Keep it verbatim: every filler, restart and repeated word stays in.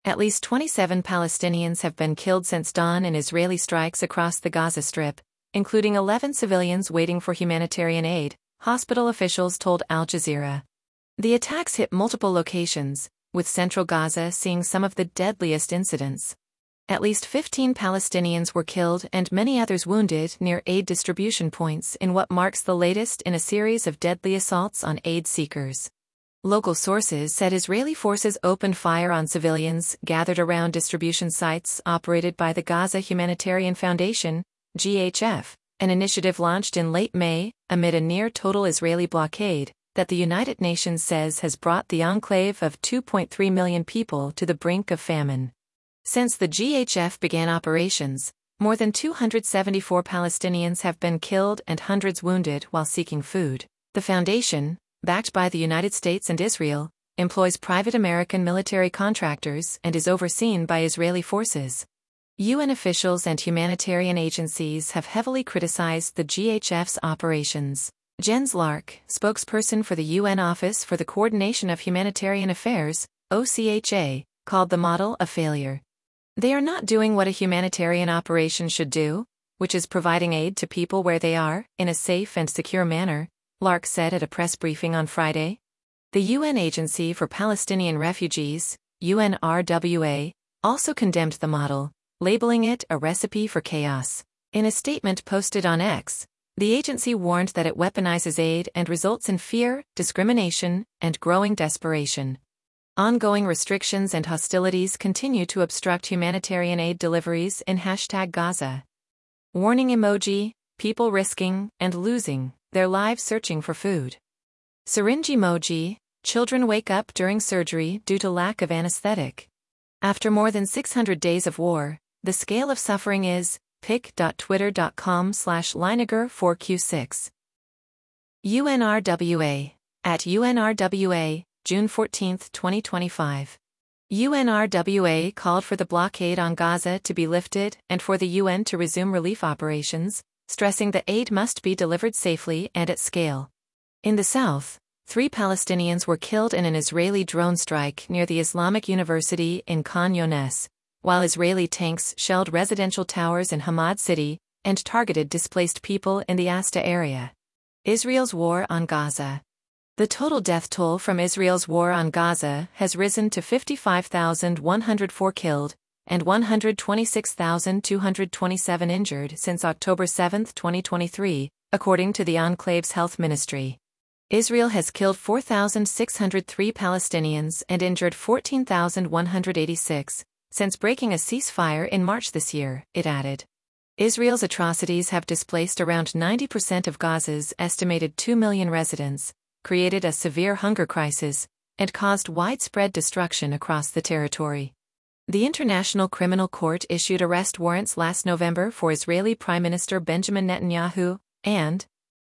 At least twenty-seven Palestinians have been killed since dawn in Israeli strikes across the Gaza Strip, including eleven civilians waiting for humanitarian aid, hospital officials told Al Jazeera. The attacks hit multiple locations, with central Gaza seeing some of the deadliest incidents. At least fifteen Palestinians were killed and many others wounded near aid distribution points in what marks the latest in a series of deadly assaults on aid seekers. Local sources said Israeli forces opened fire on civilians gathered around distribution sites operated by the Gaza Humanitarian Foundation, G H F, an initiative launched in late May, amid a near-total Israeli blockade, that the United Nations says has brought the enclave of two point three million people to the brink of famine. Since the G H F began operations, more than two hundred seventy-four Palestinians have been killed and hundreds wounded while seeking food. The foundation, backed by the United States and Israel, employs private American military contractors and is overseen by Israeli forces. U N officials and humanitarian agencies have heavily criticized the G H F's operations. Jens Lark, spokesperson for the U N Office for the Coordination of Humanitarian Affairs, O C H A, called the model a failure. They are not doing what a humanitarian operation should do, which is providing aid to people where they are, in a safe and secure manner, Lark said at a press briefing on Friday. The U N Agency for Palestinian Refugees, U N R W A, also condemned the model, labeling it a recipe for chaos. In a statement posted on X, the agency warned that it weaponizes aid and results in fear, discrimination, and growing desperation. Ongoing restrictions and hostilities continue to obstruct humanitarian aid deliveries in hashtag Gaza. Warning emoji, people risking and losing their lives searching for food. Syringe emoji, children wake up during surgery due to lack of anesthetic. After more than six hundred days of war, the scale of suffering is pic.twitter.com slash Linegar four Q six. U N R W A, at U N R W A, June fourteenth, twenty twenty-five. U N R W A called for the blockade on Gaza to be lifted and for the U N to resume relief operations, stressing that aid must be delivered safely and at scale. In the south, three Palestinians were killed in an Israeli drone strike near the Islamic University in Khan Younis, while Israeli tanks shelled residential towers in Hamad City and targeted displaced people in the Asta area. Israel's war on Gaza. The total death toll from Israel's war on Gaza has risen to fifty-five thousand one hundred four killed and one hundred twenty-six thousand two hundred twenty-seven injured since October seventh, twenty twenty-three, according to the enclave's health ministry. Israel has killed four thousand six hundred three Palestinians and injured fourteen thousand one hundred eighty-six, since breaking a ceasefire in March this year, it added. Israel's atrocities have displaced around ninety percent of Gaza's estimated two million residents, created a severe hunger crisis, and caused widespread destruction across the territory. The International Criminal Court issued arrest warrants last November for Israeli Prime Minister Benjamin Netanyahu and